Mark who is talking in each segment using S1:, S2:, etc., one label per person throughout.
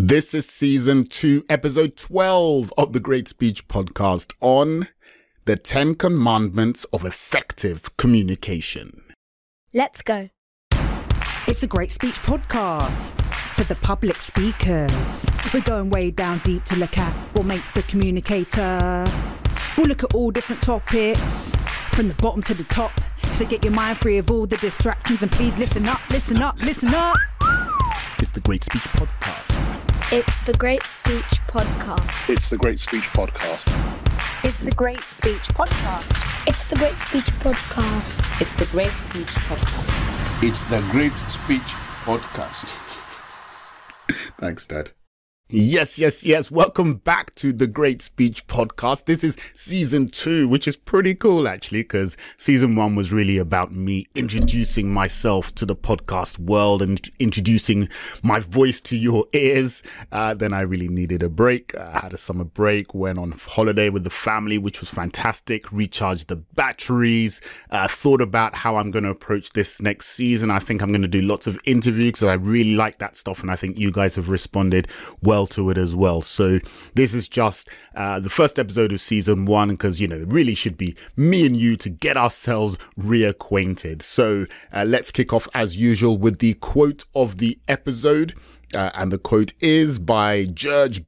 S1: This is season 2, episode 12 of the Great Speech Podcast on the 10 Commandments of Effective Communication.
S2: Let's go.
S3: It's a Great Speech Podcast for the public speakers. We're going way down deep to look at what makes a communicator. We'll look at all different topics from the bottom to the top. So get your mind free of all the distractions and please listen up, listen up, listen up.
S1: It's the Great Speech Podcast.
S2: It's the Great Speech Podcast.
S4: It's the Great Speech Podcast.
S5: It's the Great Speech Podcast.
S2: It's the Great Speech Podcast.
S5: It's the Great Speech Podcast.
S6: It's the Great Speech Podcast.
S1: Thanks, Dad. Yes. Welcome back to the Great Speech Podcast. This is season 2, which is pretty cool, actually, because season 1 was really about me introducing myself to the podcast world and introducing my voice to your ears. Then I really needed a break. I had a summer break, went on holiday with the family, which was fantastic, recharged the batteries, thought about how I'm going to approach this next season. I think I'm going to do lots of interviews because I really like that stuff. And I think you guys have responded well to it as well. So this is just the first episode of season 1 because, it really should be me and you to get ourselves reacquainted. So let's kick off as usual with the quote of the episode. And the quote is by George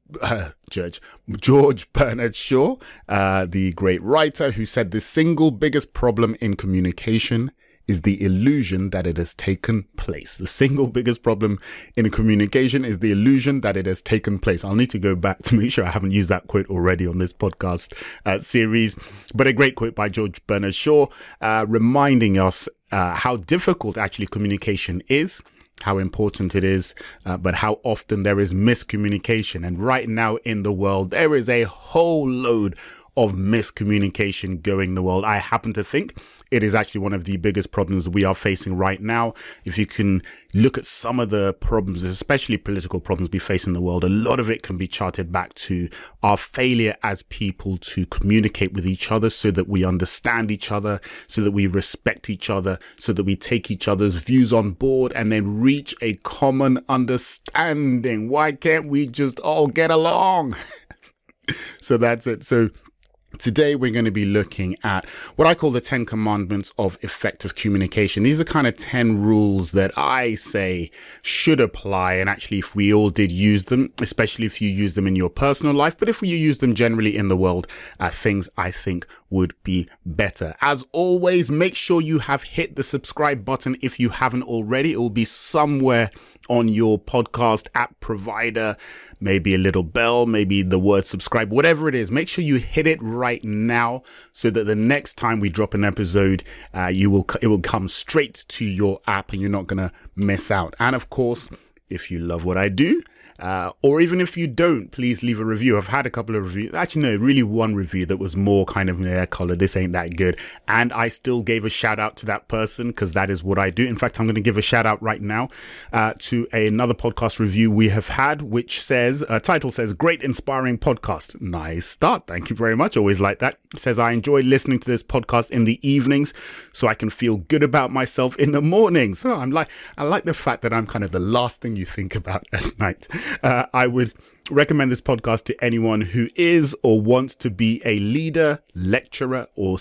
S1: Bernard Shaw, the great writer, who said the single biggest problem in communication is the illusion that it has taken place. The single biggest problem in communication is the illusion that it has taken place. I'll need to go back to make sure I haven't used that quote already on this podcast series. But a great quote by George Bernard Shaw, reminding us how difficult actually communication is, how important it is, but how often there is miscommunication. And right now in the world, there is a whole load of miscommunication going in the world. I happen to think it is actually one of the biggest problems we are facing right now. If you can look at some of the problems, especially political problems we face in the world, a lot of it can be charted back to our failure as people to communicate with each other so that we understand each other, so that we respect each other, so that we take each other's views on board and then reach a common understanding. Why can't we just all get along? So that's it. So today we're going to be looking at what I call the 10 Commandments of Effective Communication. These are kind of 10 rules that I say should apply. And actually, if we all did use them, especially if you use them in your personal life, but if you use them generally in the world, things I think would be better. As always, make sure you have hit the subscribe button if you haven't already. It will be somewhere on your podcast app provider, maybe a little bell, maybe the word subscribe, whatever it is. Make sure you hit it right now so that the next time we drop an episode, it will come straight to your app and you're not going to miss out. And of course, if you love what I do, or even if you don't, please leave a review. I've had a couple of reviews. Actually, no, really one review that was more kind of, color, this ain't that good. And I still gave a shout out to that person because that is what I do. In fact, I'm going to give a shout out right now to another podcast review we have had, which says, title says, Great Inspiring Podcast. Nice start. Thank you very much. Always like that. It says, I enjoy listening to this podcast in the evenings so I can feel good about myself in the mornings. So I like the fact that I'm kind of the last thing you think about at night. I would recommend this podcast to anyone who is or wants to be a leader, lecturer, or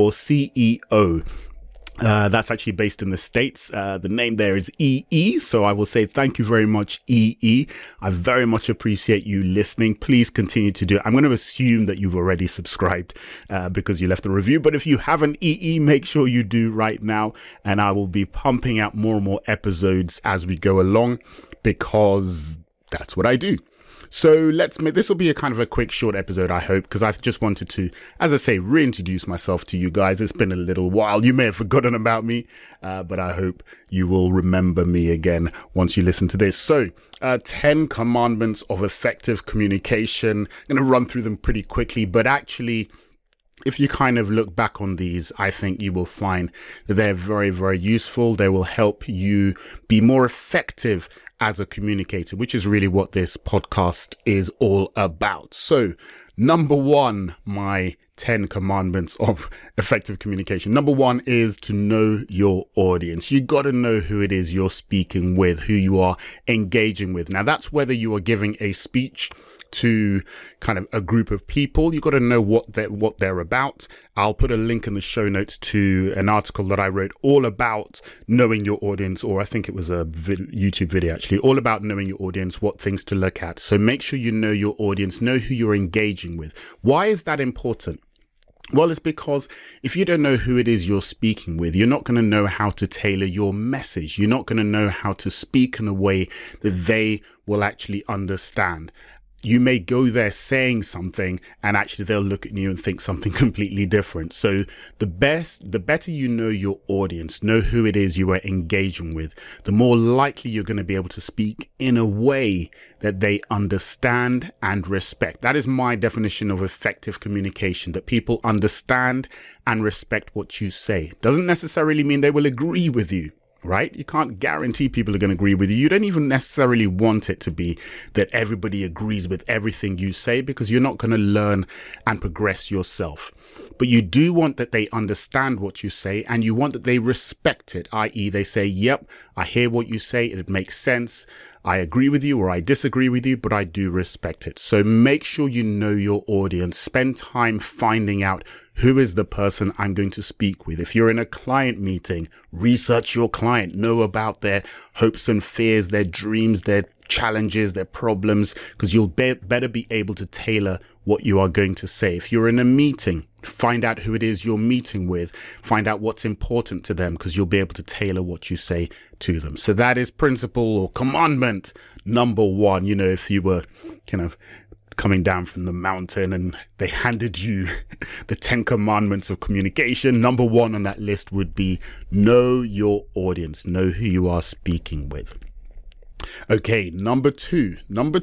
S1: CEO. That's actually based in the States. The name there is EE. So I will say thank you very much, EE. I very much appreciate you listening. Please continue to do it. I'm going to assume that you've already subscribed because you left a review. But if you haven't, EE, make sure you do right now. And I will be pumping out more and more episodes as we go along because that's what I do. So this will be a kind of a quick short episode, I hope, because I just wanted to, as I say, reintroduce myself to you guys. It's been a little while. You may have forgotten about me, but I hope you will remember me again once you listen to this. So 10 Commandments of Effective Communication. I'm going to run through them pretty quickly, but actually, if you kind of look back on these, I think you will find that they're very, very useful. They will help you be more effective as a communicator, which is really what this podcast is all about. So, number 1, my 10 commandments of effective communication. Number 1 is to know your audience. You got to know who it is you're speaking with, who you are engaging with. Now, that's whether you are giving a speech to kind of a group of people. You got to know what they're about. I'll put a link in the show notes to an article that I wrote all about knowing your audience, or I think it was a YouTube video actually, all about knowing your audience, what things to look at. So make sure you know your audience, know who you're engaging with. Why is that important? Well, it's because if you don't know who it is you're speaking with, you're not going to know how to tailor your message. You're not going to know how to speak in a way that they will actually understand. You may go there saying something and actually they'll look at you and think something completely different. So the better you know your audience, know who it is you are engaging with, the more likely you're going to be able to speak in a way that they understand and respect. That is my definition of effective communication, that people understand and respect what you say. Doesn't necessarily mean they will agree with you. Right? You can't guarantee people are going to agree with you. You don't even necessarily want it to be that everybody agrees with everything you say, because you're not going to learn and progress yourself. But you do want that they understand what you say, and you want that they respect it, i.e. they say, yep, I hear what you say. It makes sense. I agree with you or I disagree with you, but I do respect it. So make sure you know your audience. Spend time finding out who is the person I'm going to speak with. If you're in a client meeting, research your client, know about their hopes and fears, their dreams, their challenges, their problems, because you'll better be able to tailor what you are going to say. If you're in a meeting, find out who it is you're meeting with, find out what's important to them, because you'll be able to tailor what you say to them. So that is principle or commandment number 1. You know, if you were coming down from the mountain and they handed you the 10 commandments of communication, number 1 on that list would be know your audience, know who you are speaking with. Okay, number 2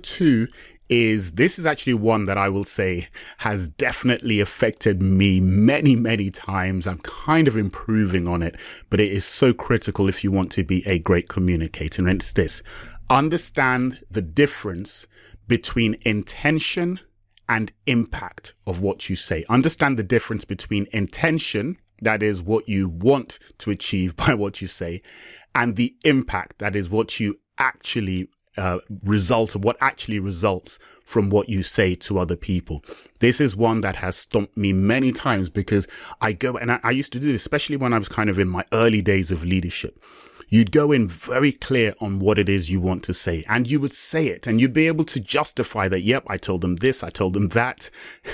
S1: is, this is actually one that I will say has definitely affected me many, many times. I'm kind of improving on it, but it is so critical if you want to be a great communicator. And it's this: understand the difference between intention and impact of what you say. Understand the difference between intention, that is what you want to achieve by what you say, and the impact, that is what you actually what actually results from what you say to other people. This is one that has stumped me many times, because I go, and I used to do this, especially when I was kind of in my early days of leadership. You'd go in very clear on what it is you want to say, and you would say it, and you'd be able to justify that. Yep, I told them this, I told them that.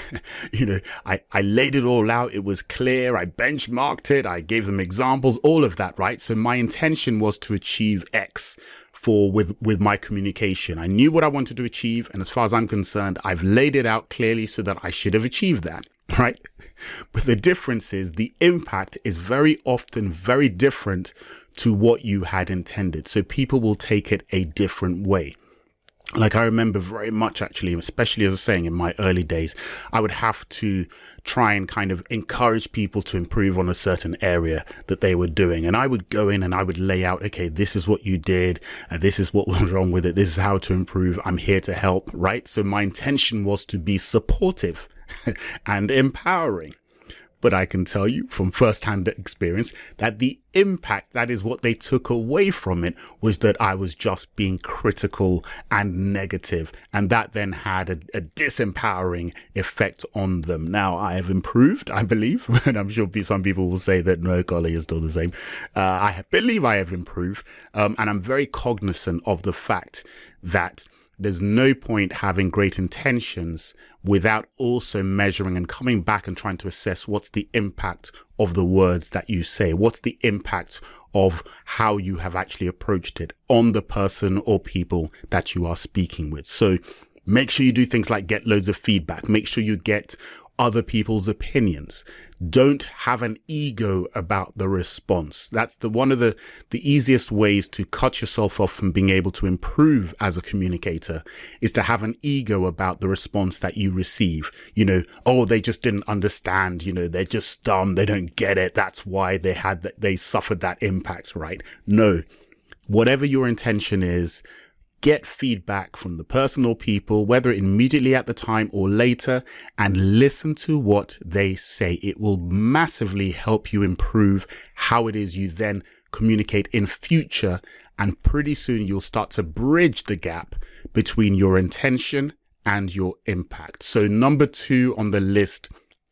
S1: I laid it all out. It was clear. I benchmarked it. I gave them examples, all of that, right? So my intention was to achieve X with my communication. I knew what I wanted to achieve, and as far as I'm concerned, I've laid it out clearly so that I should have achieved that. Right? But the difference is the impact is very often very different to what you had intended. So people will take it a different way. Like, I remember very much, actually, especially as I was saying in my early days, I would have to try and kind of encourage people to improve on a certain area that they were doing. And I would go in and I would lay out, okay, this is what you did, and this is what was wrong with it. This is how to improve. I'm here to help, right? So my intention was to be supportive and empowering. But I can tell you from firsthand experience that the impact, that is what they took away from it, was that I was just being critical and negative. And that then had a disempowering effect on them. Now, I have improved, I believe, and I'm sure some people will say that no, golly, is still the same. I believe I have improved. And I'm very cognizant of the fact that there's no point having great intentions without also measuring and coming back and trying to assess what's the impact of the words that you say. What's the impact of how you have actually approached it on the person or people that you are speaking with. So make sure you do things like get loads of feedback. Make sure you get other people's opinions. Don't have an ego about the response. That's one of the easiest ways to cut yourself off from being able to improve as a communicator, is to have an ego about the response that you receive. Oh, they just didn't understand. They're just dumb. They don't get it. That's why they suffered that impact, right? No, whatever your intention is, get feedback from the person or people, whether immediately at the time or later, and listen to what they say. It will massively help you improve how it is you then communicate in future. And pretty soon you'll start to bridge the gap between your intention and your impact. So number 2 on the list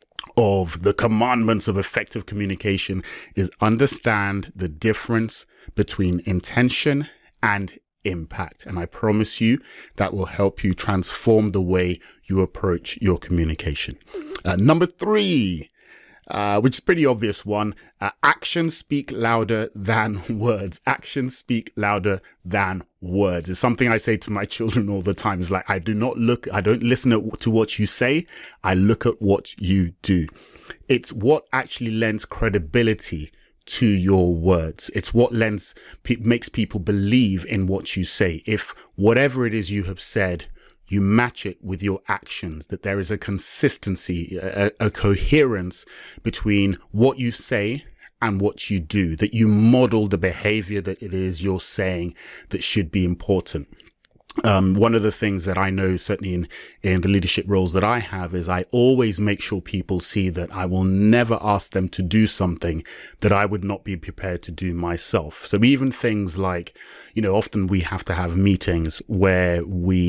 S1: of the commandments of effective communication is understand the difference between intention and impact. And I promise you that will help you transform the way you approach your communication. Number 3, which is a pretty obvious one, actions speak louder than words. Actions speak louder than words. It's something I say to my children all the time. It's like, I don't listen to what you say. I look at what you do. It's what actually lends credibility to your words. It's what makes people believe in what you say. If whatever it is you have said, you match it with your actions, that there is a consistency, a coherence between what you say and what you do, that you model the behavior that it is you're saying that should be important. One of the things that I know, certainly in the leadership roles that I have, is I always make sure people see that I will never ask them to do something that I would not be prepared to do myself. So even things like, often we have to have meetings where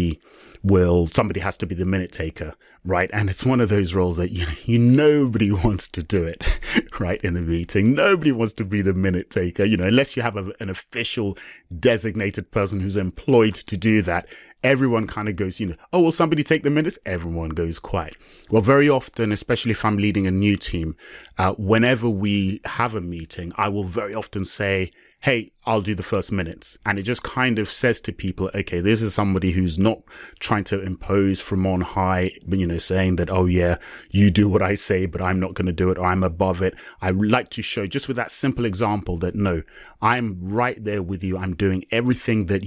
S1: somebody has to be the minute taker, right? And it's one of those roles that, nobody wants to do it, right? In the meeting, nobody wants to be the minute taker, unless you have an official designated person who's employed to do that. Everyone kind of goes, oh, will somebody take the minutes? Everyone goes quiet. Well, very often, especially if I'm leading a new team, whenever we have a meeting, I will very often say, hey, I'll do the first minutes. And it just kind of says to people, okay, this is somebody who's not trying to impose from on high, but, saying that, oh yeah, you do what I say, but I'm not going to do it, or I'm above it. I like to show just with that simple example that no, I'm right there with you. I'm doing everything that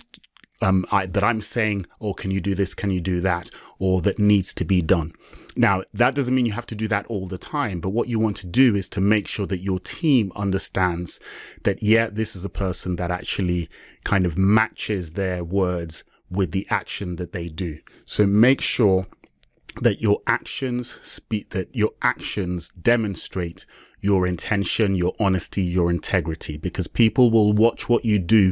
S1: that I'm saying, or can you do this? Can you do that? Or that needs to be done. Now, that doesn't mean you have to do that all the time, but what you want to do is to make sure that your team understands that, yeah, this is a person that actually kind of matches their words with the action that they do. So make sure that your actions demonstrate your intention, your honesty, your integrity, because people will watch what you do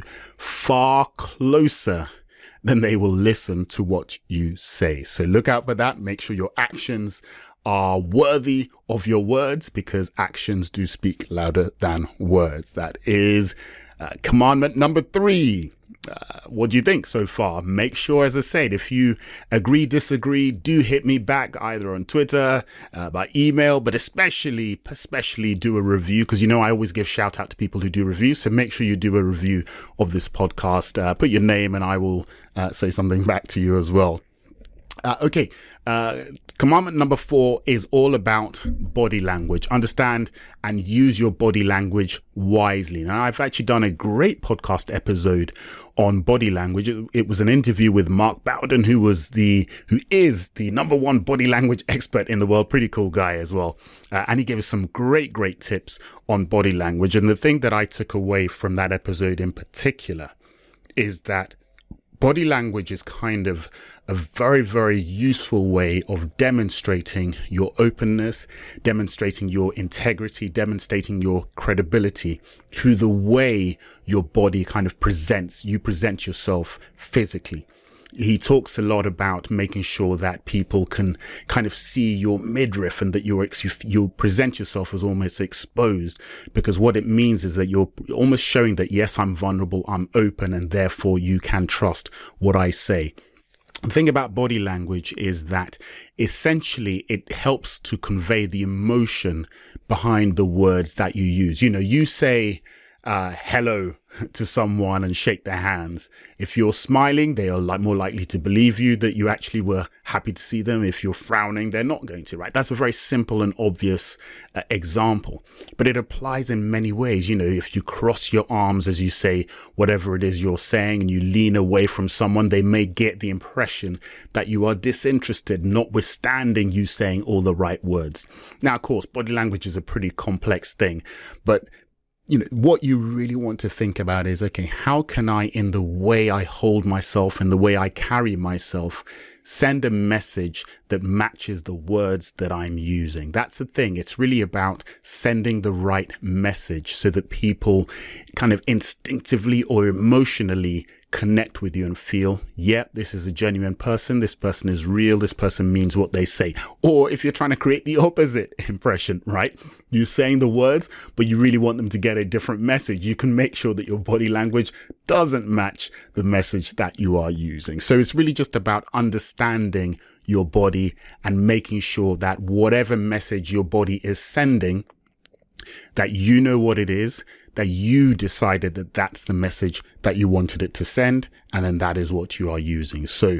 S1: far closer than they will listen to what you say. So look out for that. Make sure your actions are worthy of your words, because actions do speak louder than words. That is commandment number 3. What do you think so far? Make sure, as I said, if you agree, disagree, do hit me back either on Twitter, by email, but especially do a review, because I always give shout out to people who do reviews. So make sure you do a review of this podcast, put your name and I will say something back to you as well. Okay. Commandment number 4 is all about body language. Understand and use your body language wisely. Now, I've actually done a great podcast episode on body language. It was an interview with Mark Bowden, who is the number 1 body language expert in the world. Pretty cool guy as well. And he gave us some great tips on body language. And the thing that I took away from that episode in particular is that body language is kind of a very, very useful way of demonstrating your openness, demonstrating your integrity, demonstrating your credibility through the way your body kind of present yourself physically. He talks a lot about making sure that people can kind of see your midriff and that you present yourself as almost exposed, because what it means is that you're almost showing that, yes, I'm vulnerable, I'm open, and therefore you can trust what I say. The thing about body language is that essentially it helps to convey the emotion behind the words that you use. You say hello to someone and shake their hands. If you're smiling, they are more likely to believe you that you actually were happy to see them. If you're frowning, they're not going to, right? That's a very simple and obvious example, but it applies in many ways. If you cross your arms as you say whatever it is you're saying and you lean away from someone, they may get the impression that you are disinterested, notwithstanding you saying all the right words. Now, of course, body language is a pretty complex thing, but what you really want to think about is, okay, how can I, in the way I hold myself, in the way I carry myself, send a message that matches the words that I'm using? That's the thing. It's really about sending the right message so that people kind of instinctively or emotionally connect with you and feel, yeah, this is a genuine person. This person is real. This person means what they say. Or if you're trying to create the opposite impression, right? You're saying the words, but you really want them to get a different message. You can make sure that your body language doesn't match the message that you are using. So it's really just about understanding your body and making sure that whatever message your body is sending, that you know what it is, that you decided that that's the message that you wanted it to send, and then that is what you are using. So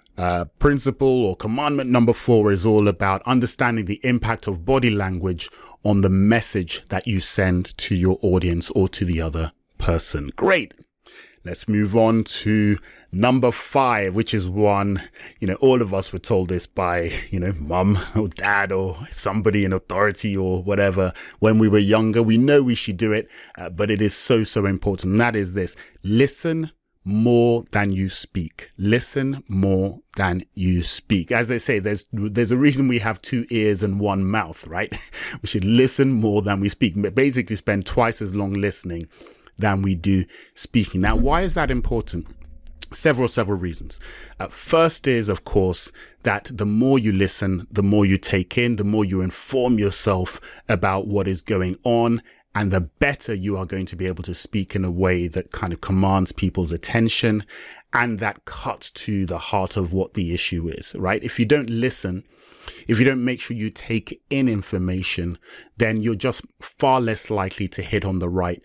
S1: principle or commandment number 4 is all about understanding the impact of body language on the message that you send to your audience or to the other person. Great. Let's move on to number 5, which is one, all of us were told this by, mum or dad or somebody in authority or whatever when we were younger. We know we should do it, but it is so, so important. And that is this: listen more than you speak. Listen more than you speak. As they say, there's a reason we have 2 ears and 1 mouth, right? We should listen more than we speak. But basically spend twice as long listening than we do speaking. Now, why is that important? Several reasons. First is, of course, that the more you listen, the more you take in, the more you inform yourself about what is going on, and the better you are going to be able to speak in a way that kind of commands people's attention and that cuts to the heart of what the issue is, right? If you don't listen, if you don't make sure you take in information, then you're just far less likely to hit on the right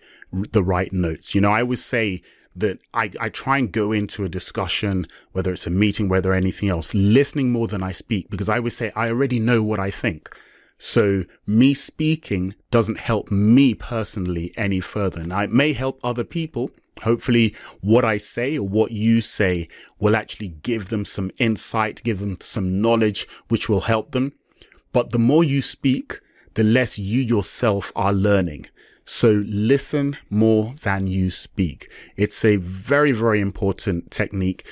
S1: notes. I always say that I try and go into a discussion, whether it's a meeting, whether anything else, listening more than I speak, because I always say I already know what I think. So me speaking doesn't help me personally any further. Now, it may help other people. Hopefully what I say or what you say will actually give them some insight, give them some knowledge, which will help them. But the more you speak, the less you yourself are learning. So listen more than you speak. It's a very, very important technique.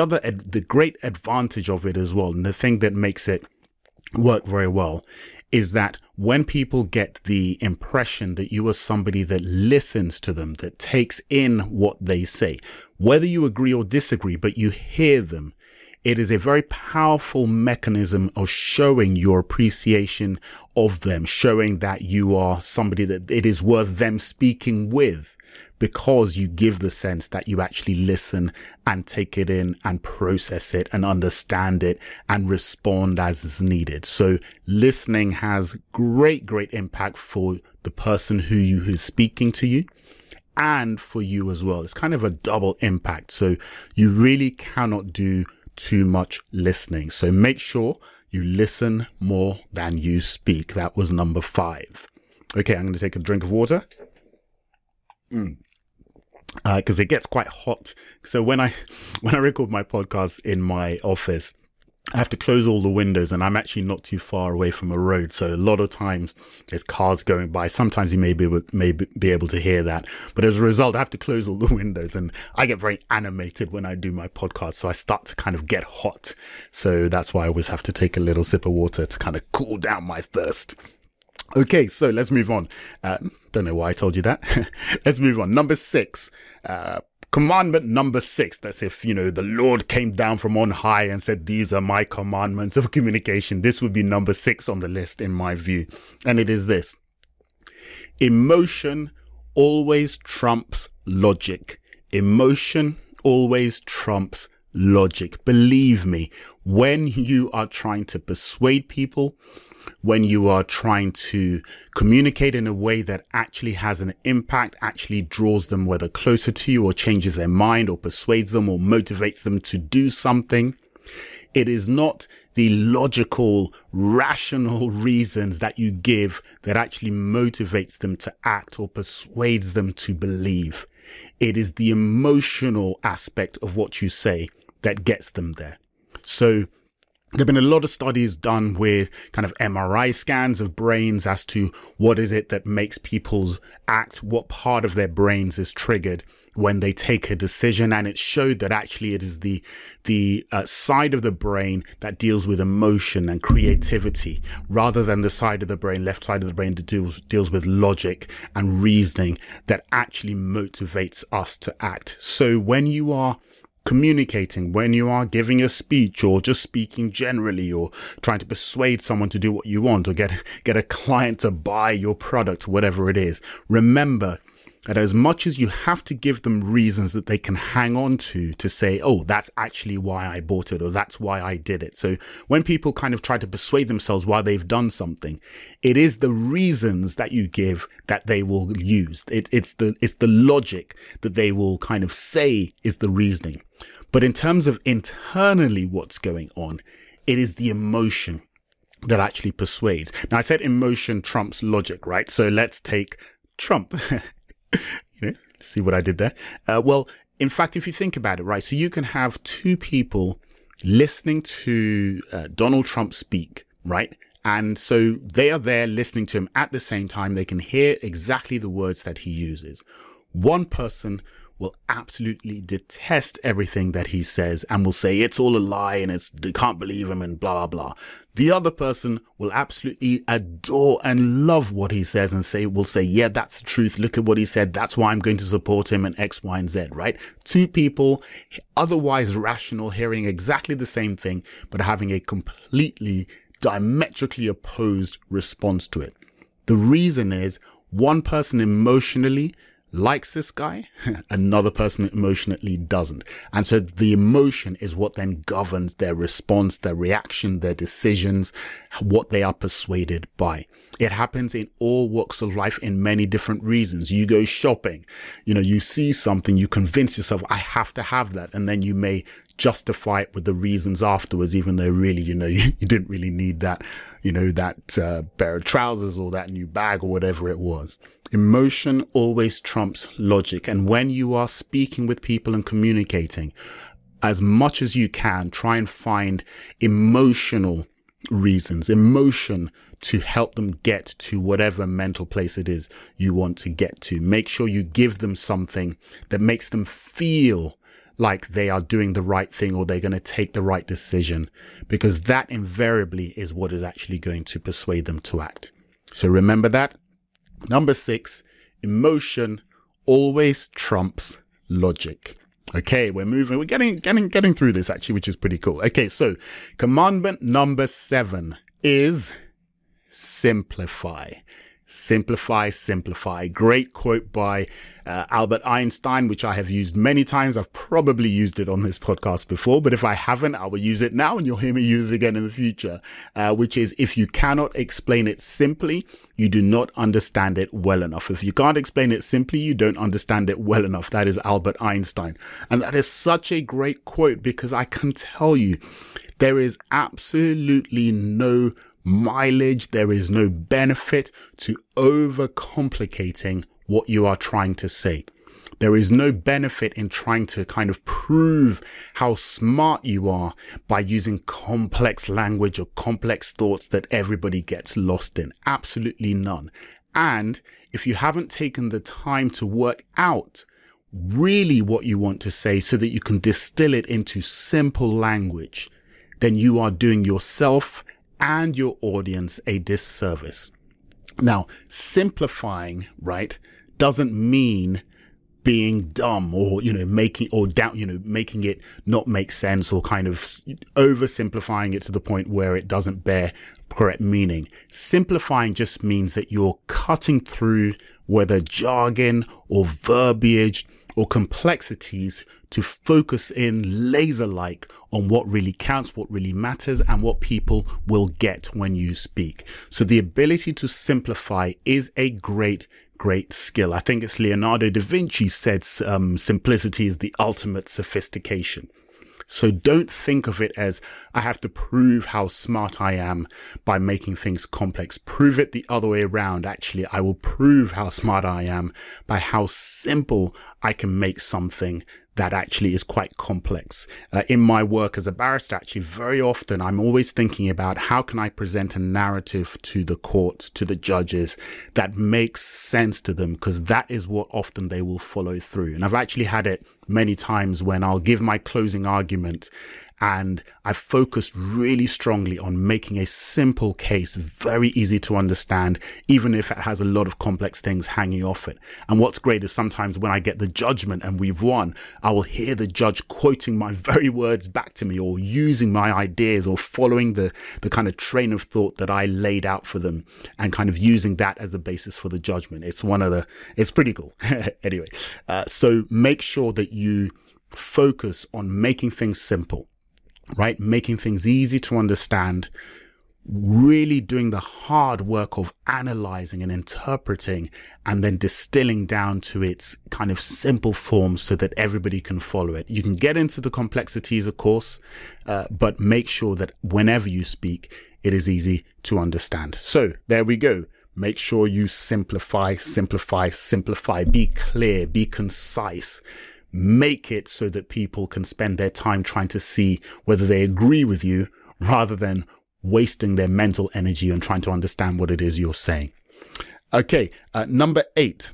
S1: The great advantage of it as well, and the thing that makes it work very well, is that when people get the impression that you are somebody that listens to them, that takes in what they say, whether you agree or disagree, but you hear them, it is a very powerful mechanism of showing your appreciation of them, showing that you are somebody that it is worth them speaking with, because you give the sense that you actually listen and take it in and process it and understand it and respond as is needed. So listening has great impact for the person who is speaking to you and for you as well. It's kind of a double impact. So you really cannot do too much listening. So make sure you listen more than you speak. That was number 5. Okay, I'm going to take a drink of water. Because it gets quite hot. So when I record my podcast in my office, I have to close all the windows, and I'm actually not too far away from a road. So a lot of times there's cars going by. Sometimes you may be able to hear that. But as a result, I have to close all the windows, and I get very animated when I do my podcast. So I start to kind of get hot. So that's why I always have to take a little sip of water to kind of cool down my thirst. Okay, so let's move on. Don't know why I told you that. Let's move on. Number 6. Commandment number 6. That's if, the Lord came down from on high and said, these are my commandments of communication. This would be number 6 on the list in my view. And it is this: emotion always trumps logic. Emotion always trumps logic. Believe me, when you are trying to persuade people, when you are trying to communicate in a way that actually has an impact, actually draws them whether closer to you or changes their mind or persuades them or motivates them to do something, it is not the logical, rational reasons that you give that actually motivates them to act or persuades them to believe. It is the emotional aspect of what you say that gets them there. So There have been a lot of studies done with kind of MRI scans of brains as to what is it that makes people act, what part of their brains is triggered when they take a decision. And it showed that actually it is the side of the brain that deals with emotion and creativity, rather than the side of the brain, left side of the brain, that deals with logic and reasoning, that actually motivates us to act. So when you are communicating, when you are giving a speech or just speaking generally, or trying to persuade someone to do what you want, or get a client to buy your product, whatever it is, remember that as much as you have to give them reasons that they can hang on to say, oh, that's actually why I bought it, or that's why I did it. So when people kind of try to persuade themselves why they've done something, it is the reasons that you give that they will use. It's the logic that they will kind of say is the reasoning. But in terms of internally what's going on, it is the emotion that actually persuades. Now, I said emotion trumps logic, right? So let's take Trump. See what I did there? Well, in fact, if you think about it, right, so you can have two people listening to Donald Trump speak, right? And so they are there listening to him at the same time. They can hear exactly the words that he uses. One person will absolutely detest everything that he says and will say it's all a lie and they can't believe him and blah, blah, blah. The other person will absolutely adore and love what he says and will say, yeah, that's the truth. Look at what he said. That's why I'm going to support him, and X, Y, and Z, right? Two people, otherwise rational, hearing exactly the same thing, but having a completely diametrically opposed response to it. The reason is one person emotionally likes this guy, another person emotionally doesn't. And so the emotion is what then governs their response, their reaction, their decisions, what they are persuaded by. It happens in all walks of life in many different reasons. You go shopping, you see something, you convince yourself, I have to have that. And then you may justify it with the reasons afterwards, even though really, you didn't really need that, that pair of trousers or that new bag or whatever it was. Emotion always trumps logic. And when you are speaking with people and communicating, as much as you can, try and find emotional reasons, emotion to help them get to whatever mental place it is you want to get to. Make sure you give them something that makes them feel like they are doing the right thing or they're going to take the right decision, because that invariably is what is actually going to persuade them to act. So remember that. Number 6, emotion always trumps logic. Okay, we're moving. We're getting through this actually, which is pretty cool. Okay, so commandment number 7 is simplify. Simplify, simplify. Great quote by Albert Einstein, which I have used many times. I've probably used it on this podcast before, but if I haven't, I will use it now and you'll hear me use it again in the future, which is, if you cannot explain it simply, you do not understand it well enough. If you can't explain it simply, you don't understand it well enough. That is Albert Einstein. And that is such a great quote, because I can tell you there is absolutely no mileage, there is no benefit to overcomplicating what you are trying to say. There is no benefit in trying to kind of prove how smart you are by using complex language or complex thoughts that everybody gets lost in. Absolutely none. And if you haven't taken the time to work out really what you want to say so that you can distill it into simple language, then you are doing yourself and your audience a disservice. Now, simplifying, right, doesn't mean being dumb or, making it not make sense, or kind of oversimplifying it to the point where it doesn't bear correct meaning. Simplifying just means that you're cutting through whether jargon or verbiage or complexities to focus in laser-like on what really counts, what really matters, and what people will get when you speak. So the ability to simplify is a great skill. I think it's Leonardo da Vinci said simplicity is the ultimate sophistication. So don't think of it as, I have to prove how smart I am by making things complex. Prove it the other way around. Actually, I will prove how smart I am by how simple I can make something that actually is quite complex. In my work as a barrister, actually, very often I'm always thinking about how can I present a narrative to the court, to the judges, that makes sense to them, because that is what often they will follow through. And I've actually had it many times when I'll give my closing argument and I've focused really strongly on making a simple case very easy to understand, even if it has a lot of complex things hanging off it. And what's great is sometimes when I get the judgment and we've won, I will hear the judge quoting my very words back to me, or using my ideas, or following the kind of train of thought that I laid out for them, and kind of using that as the basis for the judgment. It's pretty cool. Anyway, so make sure that you focus on making things simple. Right? Making things easy to understand, really doing the hard work of analyzing and interpreting, and then distilling down to its kind of simple form so that everybody can follow it. You can get into the complexities, of course, but make sure that whenever you speak, it is easy to understand. So there we go. Make sure you simplify, be clear, be concise. Make it so that people can spend their time trying to see whether they agree with you, rather than wasting their mental energy on trying to understand what it is you're saying. Okay, number eight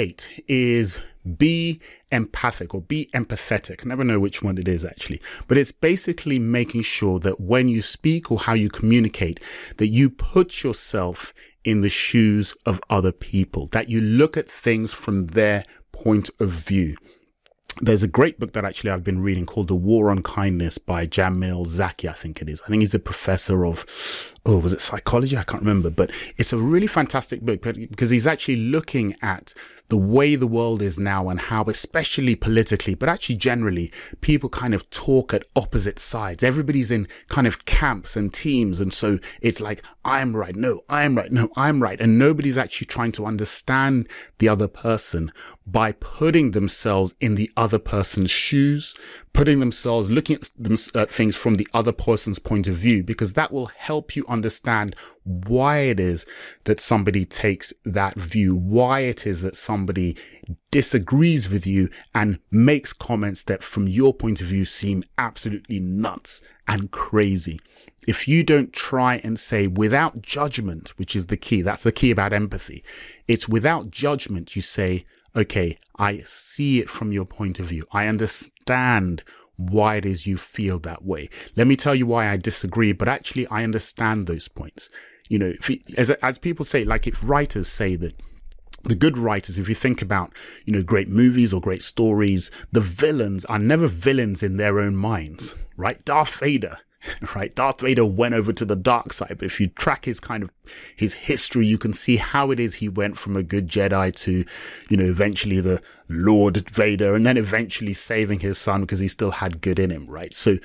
S1: is be empathic, or be empathetic. I never know which one it is actually, but it's basically making sure that when you speak or how you communicate, that you put yourself in the shoes of other people, that you look at things from their point of view. There's a great book that actually I've been reading called The War on Kindness by Jamil Zaki, I think it is. I think he's a professor of, was it psychology? I can't remember, but it's a really fantastic book because he's actually looking at the way the world is now, and how, especially politically, but actually generally, people kind of talk at opposite sides. Everybody's in kind of camps and teams. And so it's like, I'm right. No, I'm right. No, I'm right. And nobody's actually trying to understand the other person by putting themselves in the other person's shoes, putting themselves, looking at things from the other person's point of view, because that will help you understand why it is that somebody takes that view, why it is that somebody disagrees with you and makes comments that from your point of view seem absolutely nuts and crazy. If you don't try and say without judgment, which is the key, that's the key about empathy. It's without judgment. You say, okay, I see it from your point of view. I understand why it is you feel that way. Let me tell you why I disagree, but actually I understand those points. You know, as people say, like if writers say that the good writers, if you think about, great movies or great stories, the villains are never villains in their own minds, right? Darth Vader, right? Darth Vader went over to the dark side, but if you track his history, you can see how it is he went from a good Jedi to, eventually the Lord Vader, and then eventually saving his son because he still had good in him, right? So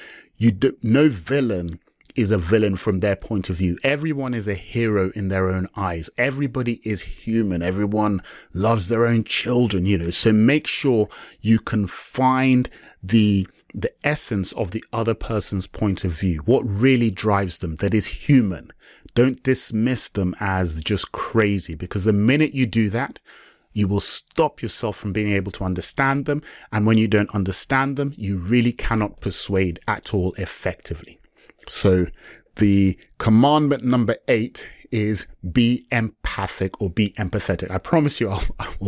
S1: no villain is a villain from their point of view. Everyone is a hero in their own eyes. Everybody is human. Everyone loves their own children, so make sure you can find the essence of the other person's point of view, what really drives them, that is human. Don't dismiss them as just crazy, because the minute you do that, you will stop yourself from being able to understand them. And when you don't understand them, you really cannot persuade at all effectively. So the commandment number 8 is be empathic, or be empathetic. I promise you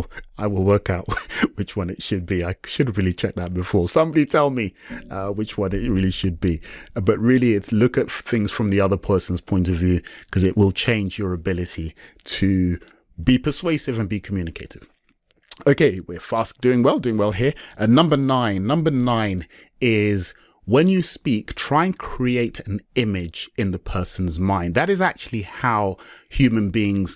S1: I will work out which one it should be. I should have really checked that before. Somebody tell me which one it really should be. But really it's look at things from the other person's point of view, because it will change your ability to be persuasive and be communicative. Okay, we're doing well here. Number 9 is, when you speak, try and create an image in the person's mind. That is actually how human beings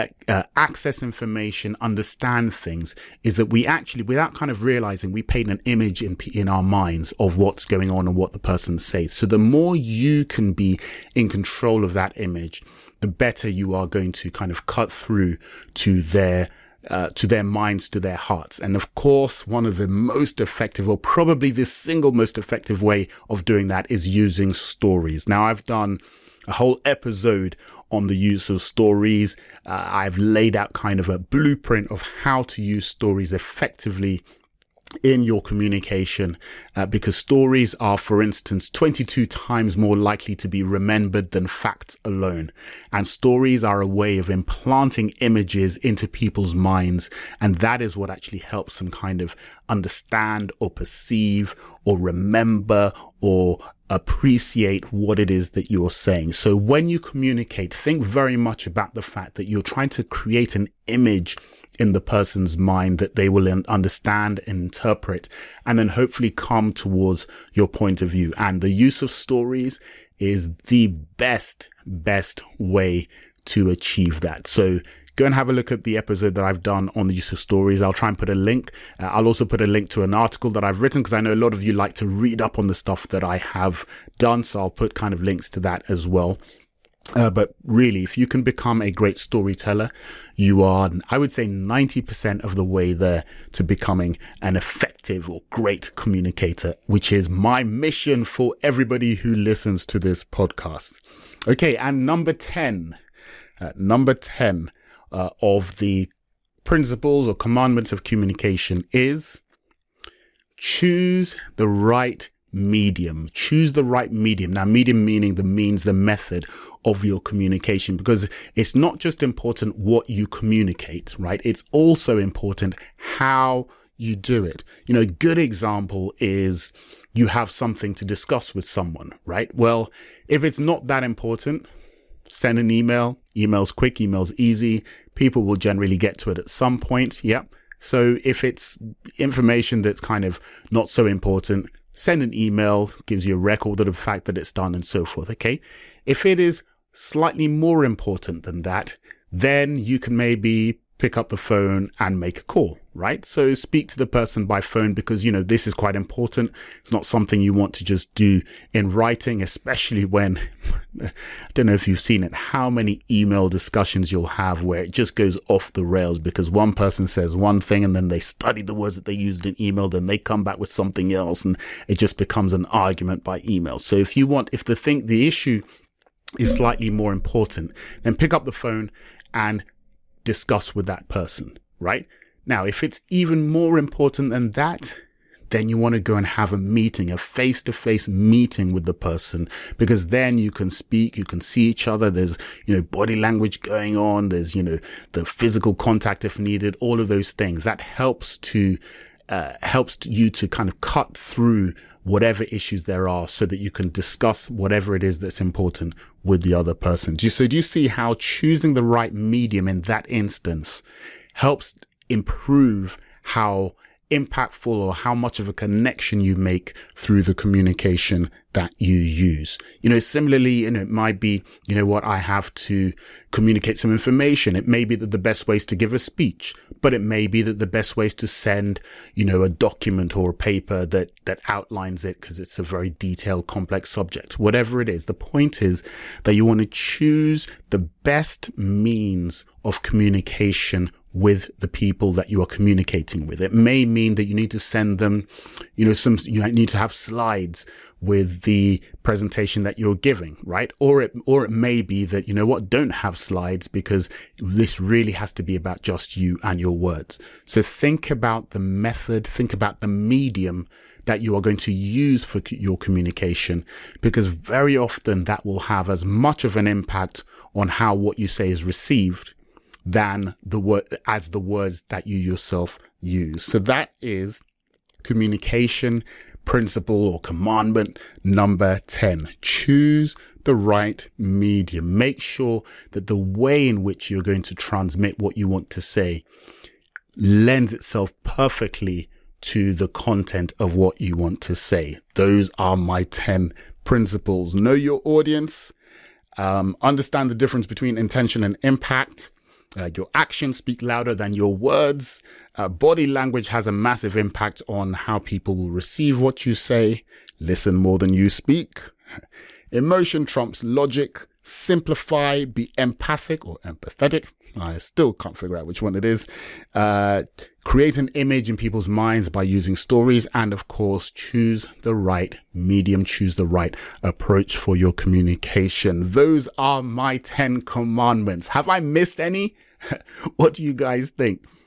S1: access information, understand things, is that we actually, without kind of realizing, we paint an image in our minds of what's going on and what the person says. So the more you can be in control of that image, the better you are going to kind of cut through to their minds, to their hearts. And of course, one of the most effective, or probably the single most effective way of doing that, is using stories. Now, I've done a whole episode on the use of stories. I've laid out kind of a blueprint of how to use stories effectively in your communication, because stories are, for instance, 22 times more likely to be remembered than facts alone. And stories are a way of implanting images into people's minds. And that is what actually helps them kind of understand or perceive or remember or appreciate what it is that you're saying. So when you communicate, think very much about the fact that you're trying to create an image in the person's mind that they will understand and interpret, and then hopefully come towards your point of view. And the use of stories is the best way to achieve that. So go and have a look at the episode that I've done on the use of stories. I'll try and put a link. I'll also put a link to an article that I've written, because I know a lot of you like to read up on the stuff that I have done. So I'll put kind of links to that as well. But really, if you can become a great storyteller, you are, I would say, 90% of the way there to becoming an effective or great communicator, which is my mission for everybody who listens to this podcast. Okay. And number 10 of the principles or commandments of communication is choose the right medium. Choose the right medium. Now, medium meaning the means, the method of your communication, because it's not just important what you communicate, right? It's also important how you do it. You know, a good example is you have something to discuss with someone, right? Well, if it's not that important, send an email. Email's quick, email's easy. People will generally get to it at some point. Yep. So if it's information that's kind of not so important, send an email, gives you a record of the fact that it's done and so forth. Okay. If it is slightly more important than that, then you can maybe pick up the phone and make a call, right? So speak to the person by phone, because, you know, this is quite important. It's not something you want to just do in writing, especially when, I don't know if you've seen it, how many email discussions you'll have where it just goes off the rails because one person says one thing and then they study the words that they used in email, then they come back with something else and it just becomes an argument by email. So if the issue is slightly more important, then pick up the phone and discuss with that person, right? Now, if it's even more important than that, then you want to go and have a meeting, a face-to-face meeting with the person, because then you can speak, you can see each other. There's, you know, body language going on. There's, you know, the physical contact if needed, all of those things. That helps you to kind of cut through whatever issues there are so that you can discuss whatever it is that's important with the other person. Do you see how choosing the right medium in that instance helps improve how impactful or how much of a connection you make through the communication that you use? You know, similarly, you know, it might be, you know what, I have to communicate some information. It may be that the best way is to give a speech, but it may be that the best way is to send, you know, a document or a paper that outlines it because it's a very detailed, complex subject. Whatever it is, the point is that you want to choose the best means of communication with the people that you are communicating with. It may mean that you need to send them, you need to have slides with the presentation that you're giving, right? Or it may be that, you know what, don't have slides because this really has to be about just you and your words. So think about the method, think about the medium that you are going to use for your communication, because very often that will have as much of an impact on how what you say is received than the words that you yourself use. So that is communication principle or commandment number 10. Choose the right medium. Make sure that the way in which you're going to transmit what you want to say lends itself perfectly to the content of what you want to say. Those are my 10 principles. Know your audience. Understand the difference between intention and impact. Your actions speak louder than your words. Body language has a massive impact on how people will receive what you say. Listen more than you speak. Emotion trumps logic. Simplify. Be empathic or empathetic. I still can't figure out which one it is. Create an image in people's minds by using stories. And of course, choose the right medium, choose the right approach for your communication. Those are my 10 commandments. Have I missed any? What do you guys think?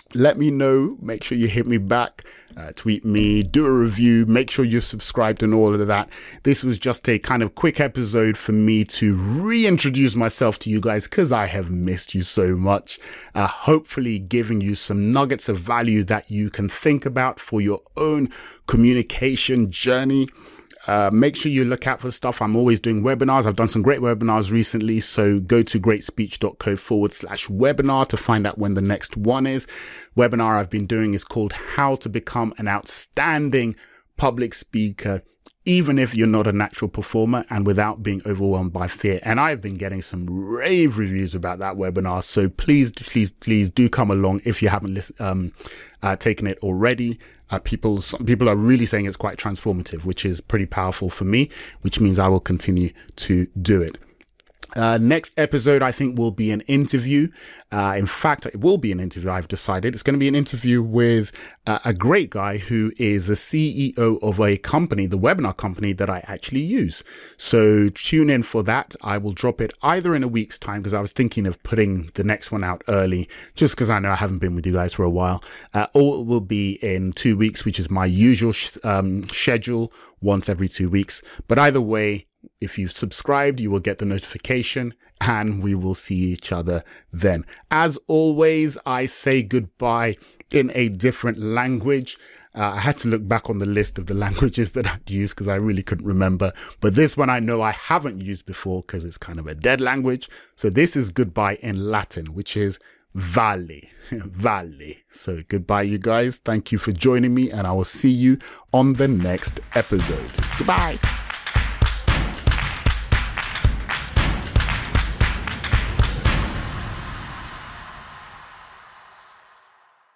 S1: let me know. Make sure you hit me back, tweet me, do a review, make sure you're subscribed and all of that. This was just a kind of quick episode for me to reintroduce myself to you guys because I have missed you so much. Hopefully giving you some nuggets of value that you can think about for your own communication journey. Make sure you look out for stuff. I'm always doing webinars. I've done some great webinars recently. So go to greatspeech.co/webinar to find out when the next one is. Webinar I've been doing is called How to Become an Outstanding Public Speaker, even if you're not a natural performer and without being overwhelmed by fear. And I've been getting some rave reviews about that webinar. So please do come along if you haven't taken it already. Some people are really saying it's quite transformative, which is pretty powerful for me, which means I will continue to do it. Next episode, I think, will be an interview. In fact, it will be an interview. I've decided it's going to be an interview with a great guy who is the CEO of a company, the webinar company that I actually use. So tune in for that. I will drop it either in a week's time because I was thinking of putting the next one out early just because I know I haven't been with you guys for a while. Or it will be in 2 weeks, which is my usual schedule, once every 2 weeks. But either way, if you've subscribed, you will get the notification and we will see each other then. As always, I say goodbye in a different language. I had to look back on the list of the languages that I'd used because I really couldn't remember. But this one I know I haven't used before because it's kind of a dead language. So this is goodbye in Latin, which is vale. Vale. So goodbye, you guys. Thank you for joining me and I will see you on the next episode. Goodbye.